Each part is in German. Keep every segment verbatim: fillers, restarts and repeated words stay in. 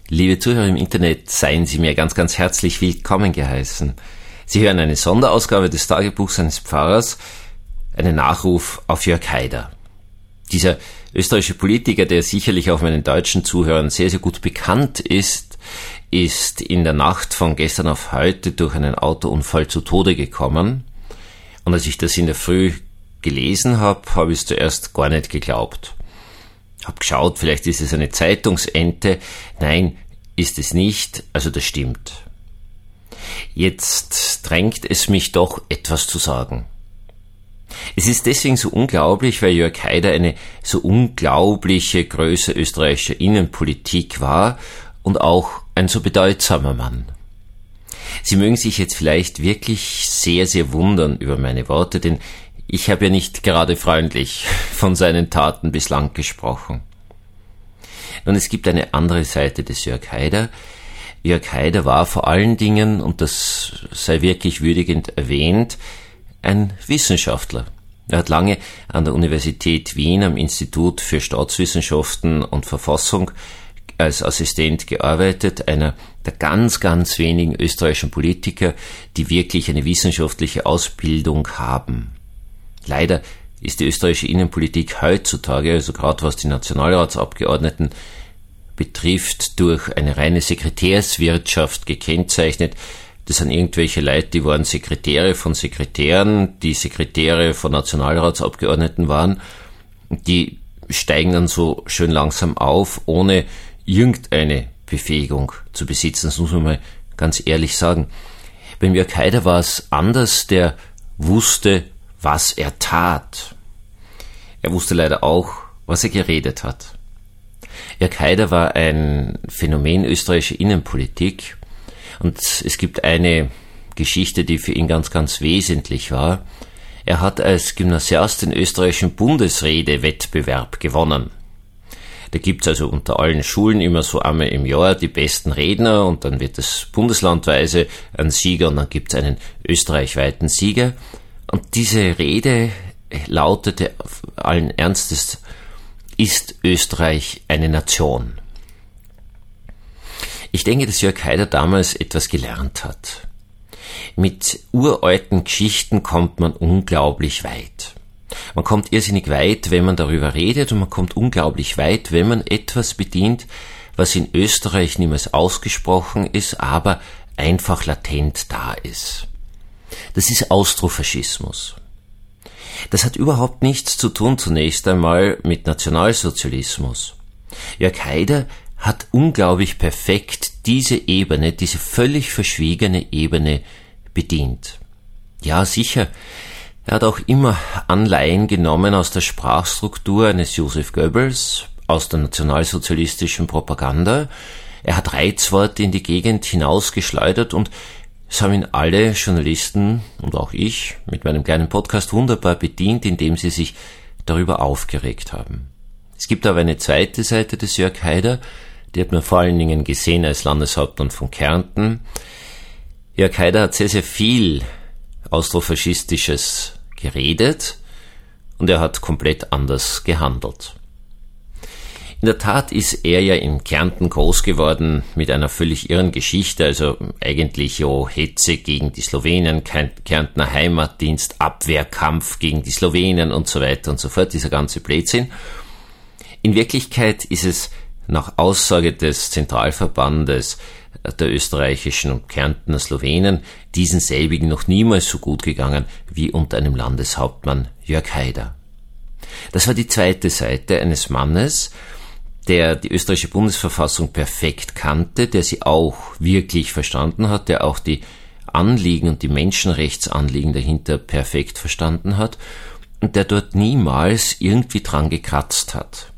Liebe Zuhörer im Internet, seien Sie mir ganz, ganz herzlich willkommen geheißen. Sie hören eine Sonderausgabe des Tagebuchs eines Pfarrers, einen Nachruf auf Jörg Haider. Dieser österreichische Politiker, der sicherlich auch meinen deutschen Zuhörern sehr, sehr gut bekannt ist, ist in der Nacht von gestern auf heute durch einen Autounfall zu Tode gekommen. Und als ich das in der Früh gelesen habe, habe ich es zuerst gar nicht geglaubt. Hab geschaut, vielleicht ist es eine Zeitungsente. Nein, ist es nicht, also das stimmt. Jetzt drängt es mich doch, etwas zu sagen. Es ist deswegen so unglaublich, weil Jörg Haider eine so unglaubliche Größe österreichischer Innenpolitik war und auch ein so bedeutsamer Mann. Sie mögen sich jetzt vielleicht wirklich sehr, sehr wundern über meine Worte, denn ich habe ja nicht gerade freundlich von seinen Taten bislang gesprochen. Und es gibt eine andere Seite des Jörg Haider. Jörg Haider war vor allen Dingen, und das sei wirklich würdigend erwähnt, ein Wissenschaftler. Er hat lange an der Universität Wien am Institut für Staatswissenschaften und Verfassung als Assistent gearbeitet, einer der ganz, ganz wenigen österreichischen Politiker, die wirklich eine wissenschaftliche Ausbildung haben. Leider ist die österreichische Innenpolitik heutzutage, also gerade was die Nationalratsabgeordneten betrifft, durch eine reine Sekretärswirtschaft gekennzeichnet. Das sind irgendwelche Leute, die waren Sekretäre von Sekretären, die Sekretäre von Nationalratsabgeordneten waren. Die steigen dann so schön langsam auf, ohne irgendeine Befähigung zu besitzen. Das muss man mal ganz ehrlich sagen. Beim Jörg Haider war es anders, der wusste, was er tat. Er wusste leider auch, was er geredet hat. Jörg Haider war ein Phänomen österreichischer Innenpolitik und es gibt eine Geschichte, die für ihn ganz, ganz wesentlich war. Er hat als Gymnasiast den österreichischen Bundesredewettbewerb gewonnen. Da gibt's also unter allen Schulen immer so einmal im Jahr die besten Redner und dann wird es bundeslandweise ein Sieger und dann gibt's einen österreichweiten Sieger. Und diese Rede lautete allen Ernstes: Ist Österreich eine Nation? Ich denke, dass Jörg Haider damals etwas gelernt hat. Mit uralten Geschichten kommt man unglaublich weit. Man kommt irrsinnig weit, wenn man darüber redet, und man kommt unglaublich weit, wenn man etwas bedient, was in Österreich niemals ausgesprochen ist, aber einfach latent da ist. Das ist Austrofaschismus. Das hat überhaupt nichts zu tun zunächst einmal mit Nationalsozialismus. Jörg Haider hat unglaublich perfekt diese Ebene, diese völlig verschwiegene Ebene bedient. Ja, sicher, er hat auch immer Anleihen genommen aus der Sprachstruktur eines Joseph Goebbels, aus der nationalsozialistischen Propaganda. Er hat Reizworte in die Gegend hinausgeschleudert und es haben ihn alle Journalisten und auch ich mit meinem kleinen Podcast wunderbar bedient, indem sie sich darüber aufgeregt haben. Es gibt aber eine zweite Seite des Jörg Haider, die hat man vor allen Dingen gesehen als Landeshauptmann von Kärnten. Jörg Haider hat sehr, sehr viel Austrofaschistisches geredet und er hat komplett anders gehandelt. In der Tat ist er ja in Kärnten groß geworden mit einer völlig irren Geschichte, also eigentlich ja Hetze gegen die Slowenen, Kärntner Heimatdienst, Abwehrkampf gegen die Slowenen und so weiter und so fort, dieser ganze Blödsinn. In Wirklichkeit ist es nach Aussage des Zentralverbandes der österreichischen und Kärntner Slowenen diesen selbigen noch niemals so gut gegangen wie unter einem Landeshauptmann Jörg Haider. Das war die zweite Seite eines Mannes, der die österreichische Bundesverfassung perfekt kannte, der sie auch wirklich verstanden hat, der auch die Anliegen und die Menschenrechtsanliegen dahinter perfekt verstanden hat und der dort niemals irgendwie dran gekratzt hat.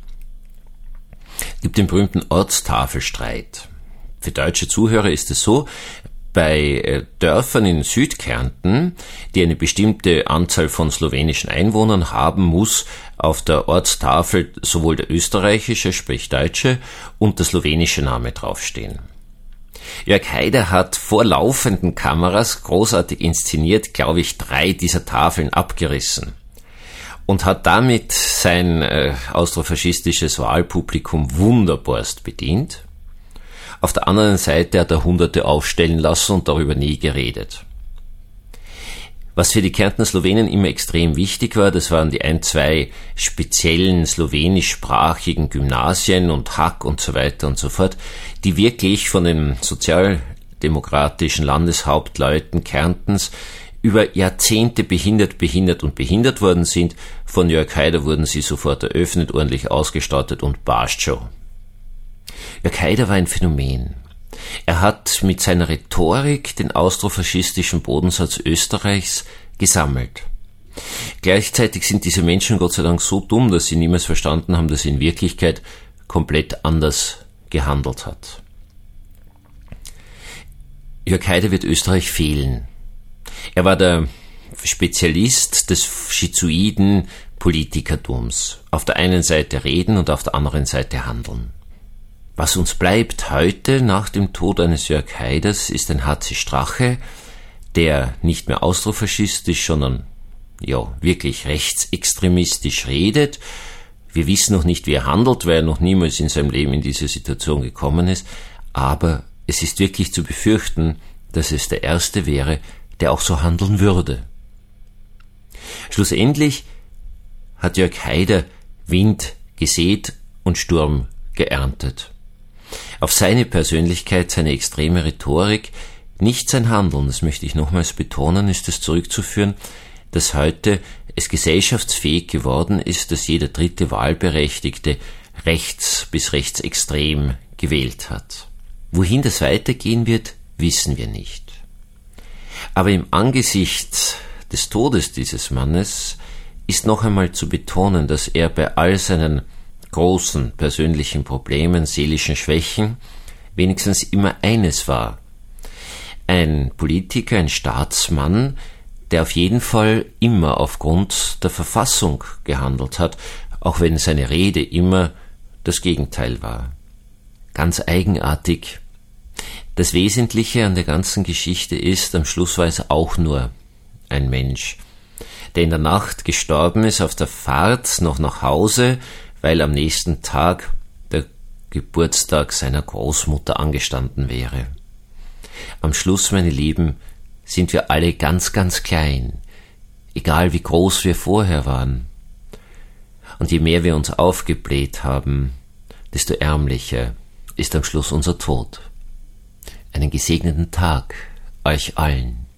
Es gibt den berühmten Ortstafelstreit. Für deutsche Zuhörer ist es so, bei Dörfern in Südkärnten, die eine bestimmte Anzahl von slowenischen Einwohnern haben, muss auf der Ortstafel sowohl der österreichische, sprich deutsche, und der slowenische Name draufstehen. Jörg Haider hat vor laufenden Kameras großartig inszeniert, glaube ich, drei dieser Tafeln abgerissen und hat damit sein äh, austrofaschistisches Wahlpublikum wunderbarst bedient. Auf der anderen Seite hat er Hunderte aufstellen lassen und darüber nie geredet. Was für die Kärntner Slowenen immer extrem wichtig war, das waren die ein, zwei speziellen slowenischsprachigen Gymnasien und Hack und so weiter und so fort, die wirklich von den sozialdemokratischen Landeshauptleuten Kärntens über Jahrzehnte behindert, behindert und behindert worden sind. Von Jörg Haider wurden sie sofort eröffnet, ordentlich ausgestattet und passt schon. Jörg Haider war ein Phänomen. Er hat mit seiner Rhetorik den austrofaschistischen Bodensatz Österreichs gesammelt. Gleichzeitig sind diese Menschen Gott sei Dank so dumm, dass sie niemals verstanden haben, dass er in Wirklichkeit komplett anders gehandelt hat. Jörg Haider wird Österreich fehlen. Er war der Spezialist des schizoiden Politikertums. Auf der einen Seite reden und auf der anderen Seite handeln. Was uns bleibt heute nach dem Tod eines Jörg Haiders ist ein H C Strache, der nicht mehr austrofaschistisch, sondern ja wirklich rechtsextremistisch redet. Wir wissen noch nicht, wie er handelt, weil er noch niemals in seinem Leben in diese Situation gekommen ist, aber es ist wirklich zu befürchten, dass es der Erste wäre, der auch so handeln würde. Schlussendlich hat Jörg Haider Wind gesät und Sturm geerntet. Auf seine Persönlichkeit, seine extreme Rhetorik, nicht sein Handeln, das möchte ich nochmals betonen, ist es zurückzuführen, dass heute es gesellschaftsfähig geworden ist, dass jeder dritte Wahlberechtigte rechts bis rechtsextrem gewählt hat. Wohin das weitergehen wird, wissen wir nicht. Aber im Angesicht des Todes dieses Mannes ist noch einmal zu betonen, dass er bei all seinen großen persönlichen Problemen, seelischen Schwächen, wenigstens immer eines war. Ein Politiker, ein Staatsmann, der auf jeden Fall immer aufgrund der Verfassung gehandelt hat, auch wenn seine Rede immer das Gegenteil war. Ganz eigenartig. Das Wesentliche an der ganzen Geschichte ist, am Schluss war es auch nur ein Mensch, der in der Nacht gestorben ist auf der Fahrt noch nach Hause, weil am nächsten Tag der Geburtstag seiner Großmutter angestanden wäre. Am Schluss, meine Lieben, sind wir alle ganz, ganz klein, egal wie groß wir vorher waren. Und je mehr wir uns aufgebläht haben, desto ärmlicher ist am Schluss unser Tod. Einen gesegneten Tag euch allen.